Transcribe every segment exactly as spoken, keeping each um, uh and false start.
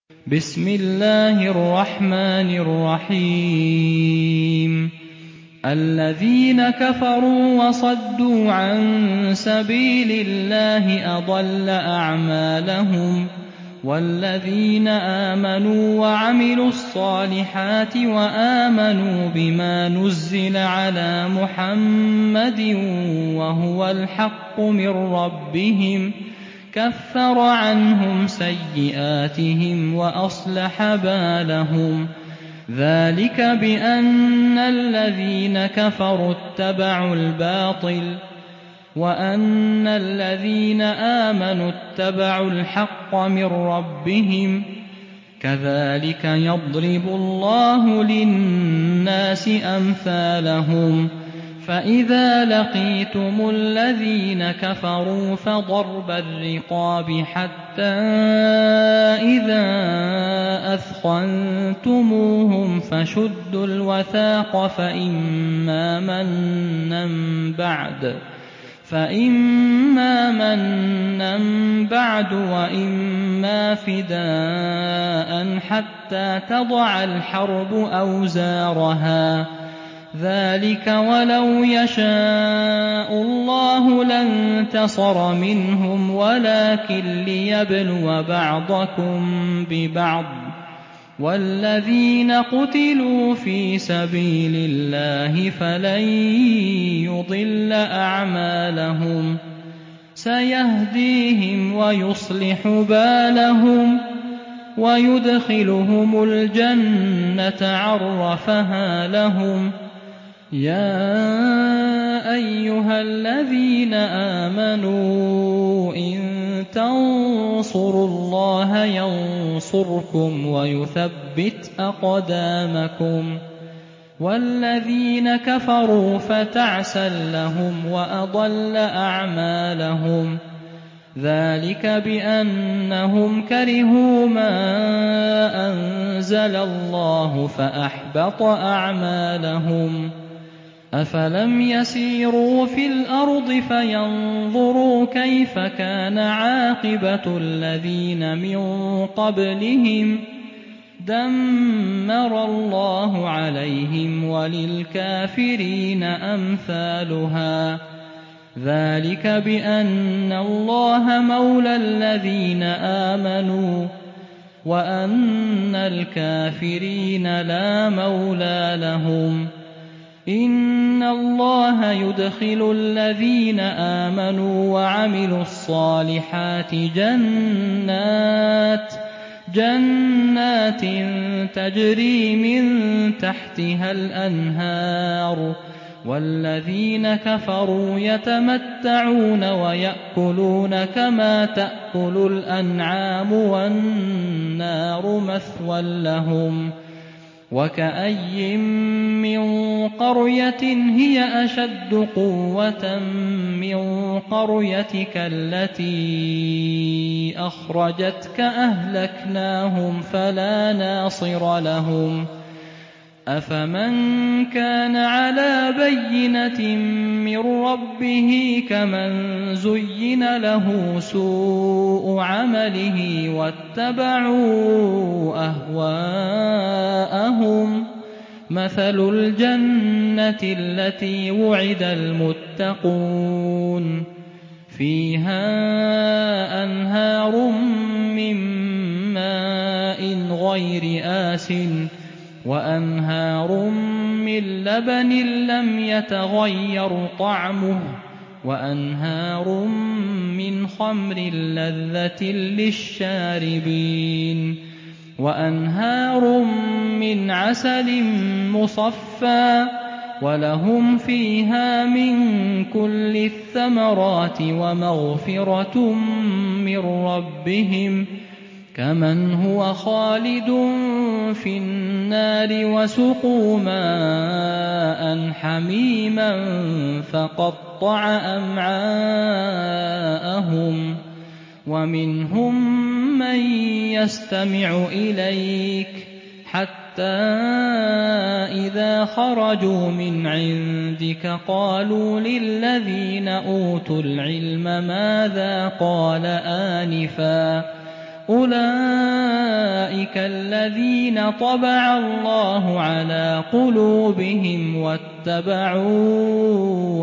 بسم الله الرحمن الرحيم الذين كفروا وصدوا عن سبيل الله أضل أعمالهم والذين آمنوا وعملوا الصالحات وآمنوا بما نزل على محمد وهو الحق من ربهم كفر عنهم سيئاتهم وأصلح بالهم ذلك بأن الذين كفروا اتبعوا الباطل وأن الذين آمنوا اتبعوا الحق من ربهم كذلك يضرب الله للناس أمثالهم فإذا لقيتم الذين كفروا فضرب الرقاب حتى إذا أثخنتموهم فشدوا الوثاق فإما منا بعد فإما منا بعد وإما فداء حتى تضع الحرب أوزارها ذلك ولو يشاء الله لانتصر منهم ولكن ليبلو بعضكم ببعض والذين قتلوا في سبيل الله فلن يضل أعمالهم سيهديهم ويصلح بالهم ويدخلهم الجنة عرفها لهم يا أيها الذين آمنوا إن تنصروا الله ينصركم ويثبت أقدامكم والذين كفروا فتعسا لهم وأضل أعمالهم ذلك بأنهم كرهوا ما أنزل الله فأحبط أعمالهم أفلم يسيروا في الأرض فينظروا كيف كان عاقبة الذين من قبلهم دمر الله عليهم وللكافرين أمثالها ذلك بأن الله مولى الذين آمنوا وأن الكافرين لا مولى لهم إن الله يدخل الذين آمنوا وعملوا الصالحات جنات جنات تجري من تحتها الأنهار والذين كفروا يتمتعون ويأكلون كما تأكل الأنعام والنار مثوى لهم وكأي من قرية هي أشد قوة من قريتك التي أخرجتك أهلكناهم فلا ناصر لهم أفمن كان على بينة من ربه كمن زين له سوء عمله واتبعوا أهواءهم مثل الجنة التي وعد المتقون فيها أنهار من ماء غير آسٍ وأنهار من لبن لم يتغير طعمه وأنهار من خمر لذة للشاربين وأنهار من عسل مصفى ولهم فيها من كل الثمرات ومغفرة من ربهم كمن هو خالد في النار وسقوا ماء حميما فقطع أمعاءهم ومنهم من يستمع إليك حتى إذا خرجوا من عندك قالوا للذين أوتوا العلم ماذا قال آنفا أولئك أولئك الذين طبع الله على قلوبهم واتبعوا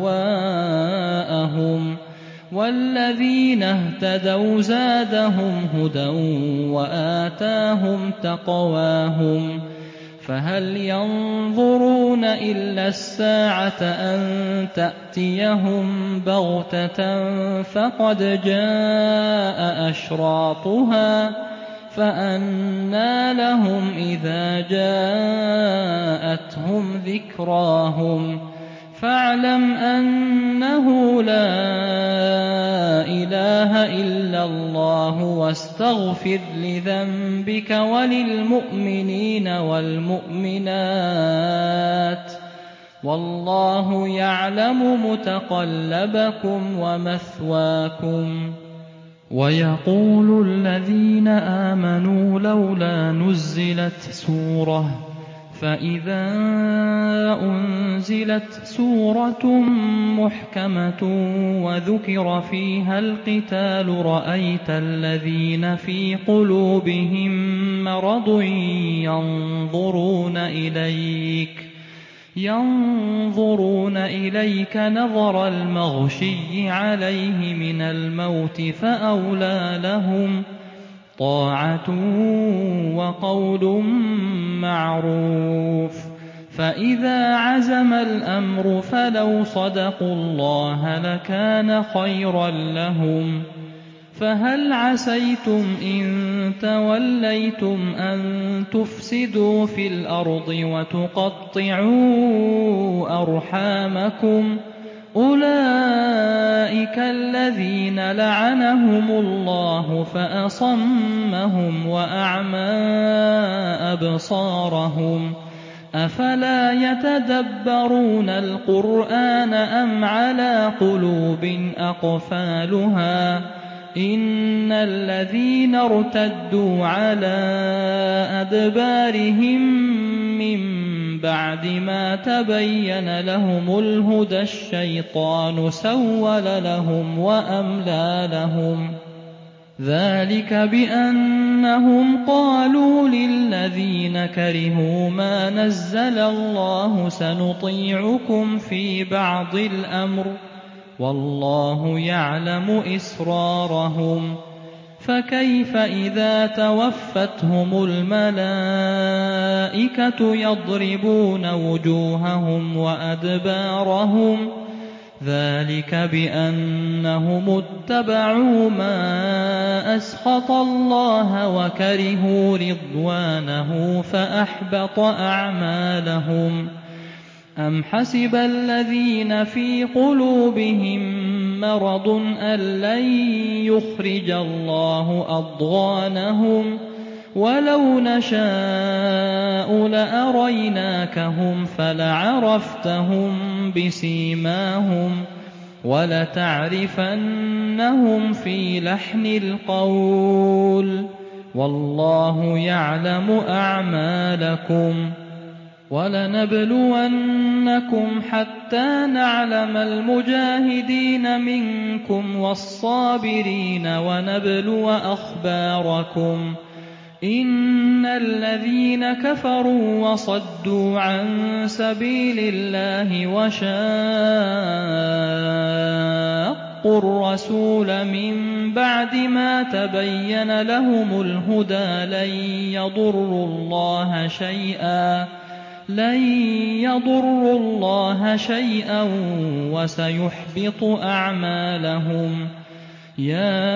أهواءهم والذين اهتدوا زادهم هدى وآتاهم تقواهم فهل ينظرون إلا الساعة أن تأتيهم بغتة فقد جاء أشراطها فأنى لهم إذا جاءتهم ذكراهم فاعلم أنه لا إله إلا الله واستغفر لذنبك وللمؤمنين والمؤمنات والله يعلم متقلبكم ومثواكم. ويقول الذين آمنوا لولا نزلت سورة فإذا أنزلت سورة محكمة وذكر فيها القتال رأيت الذين في قلوبهم مرض ينظرون إليك ينظرون إليك نظر المغشي عليه من الموت فأولى لهم طاعة وقول معروف فإذا عزم الأمر فلو صدقوا الله لكان خيرا لهم فهل عسيتم إن توليتم أن تفسدوا في الأرض وتقطعوا أرحامكم أولئك الذين لعنهم الله فأصمهم وأعمى أبصارهم أفلا يتدبرون القرآن أم على قلوب أقفالها إن الذين ارتدوا على أدبارهم من بعد ما تبين لهم الهدى الشيطان سول لهم وأملى لهم ذلك بأنهم قالوا للذين كرهوا ما نزل الله سنطيعكم في بعض الأمر والله يعلم إسرارهم فكيف إذا توفتهم الملائكة يضربون وجوههم وأدبارهم ذلك بأنهم اتبعوا ما أسخط الله وكرهوا رضوانه فأحبط أعمالهم أم حسب الذين في قلوبهم مرض أن لن يخرج الله أضغانهم ولو نشاء لأريناكهم فلعرفتهم بسيماهم ولتعرفنهم في لحن القول والله يعلم أعمالكم ولنبلونكم حتى نعلم المجاهدين منكم والصابرين ونبلو أخباركم إن الذين كفروا وصدوا عن سبيل الله وشاقوا الرسول من بعد ما تبين لهم الهدى لن يضروا الله شيئا لن يضروا الله شيئا وسيحبط أعمالهم يا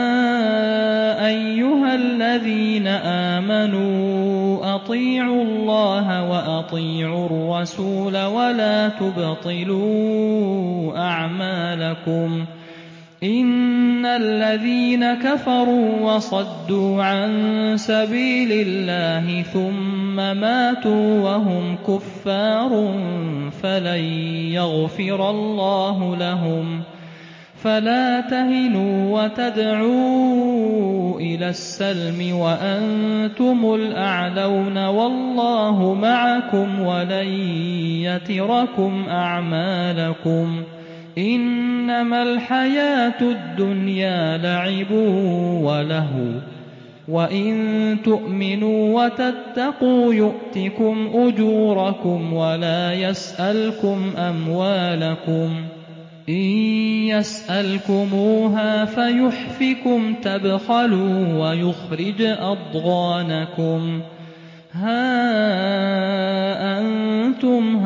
أيها الذين آمنوا أطيعوا الله وأطيعوا الرسول ولا تبطلوا أعمالكم إن الذين كفروا وصدوا عن سبيل الله ثم ماتوا وهم كفار فلن يغفر الله لهم فلا تهنوا وتدعوا إلى السلم وأنتم الأعلون والله معكم ولن يتركم أعمالكم إنما الحياة الدنيا لعب ولهو وَإِن تُؤْمِنُوا وَتَتَّقُوا يُؤْتِكُمْ أُجُورَكُمْ وَلَا يَسْأَلْكُمْ أَمْوَالَكُمْ إِن يَسْأَلْكُمُوهَا فَيُحْفِكُمْ تَبْخَلُوا وَيُخْرِجْ أَضْغَانَكُمْ هَا أَنتُمْ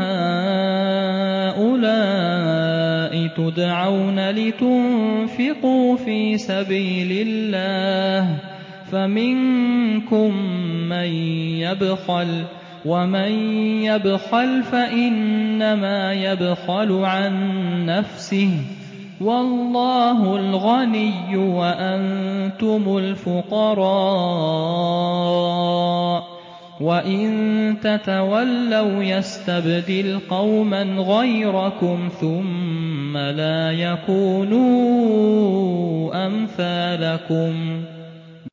هَؤُلَاءِ تُدْعَوْنَ لِتُنفِقُوا فِي سَبِيلِ اللَّهِ فَمِنكُم مَّن يَبْخَلُ ۖ وَمَن يَبْخَلْ فَإِنَّمَا يَبْخَلُ عَن نَّفْسِهِ ۚ وَاللَّهُ الْغَنِيُّ وَأَنتُمُ الْفُقَرَاءُ ۚ وَإِن تَتَوَلَّوْا يَسْتَبْدِلْ قَوْمًا غَيْرَكُمْ ثُمَّ لَا يَكُونُوا أَمْثَالَكُمْ